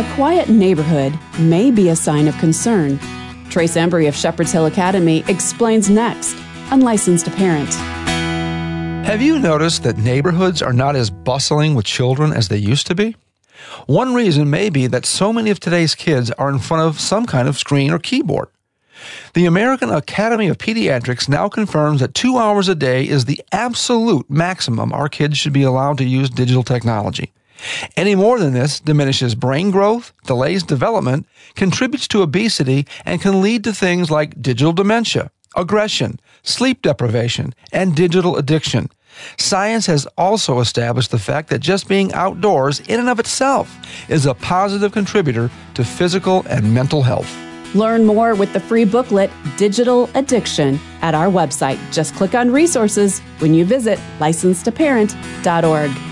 A quiet neighborhood may be a sign of concern. Trace Embry of Shepherd's Hill Academy explains next on Licensed to Parent. Have you noticed that neighborhoods are not as bustling with children as they used to be? One reason may be that so many of today's kids are in front of some kind of screen or keyboard. The American Academy of Pediatrics now confirms that 2 hours a day is the absolute maximum our kids should be allowed to use digital technology. Any more than this diminishes brain growth, delays development, contributes to obesity, and can lead to things like digital dementia, aggression, sleep deprivation, and digital addiction. Science has also established the fact that just being outdoors in and of itself is a positive contributor to physical and mental health. Learn more with the free booklet, Digital Addiction, at our website. Just click on Resources when you visit licensedtoparent.org.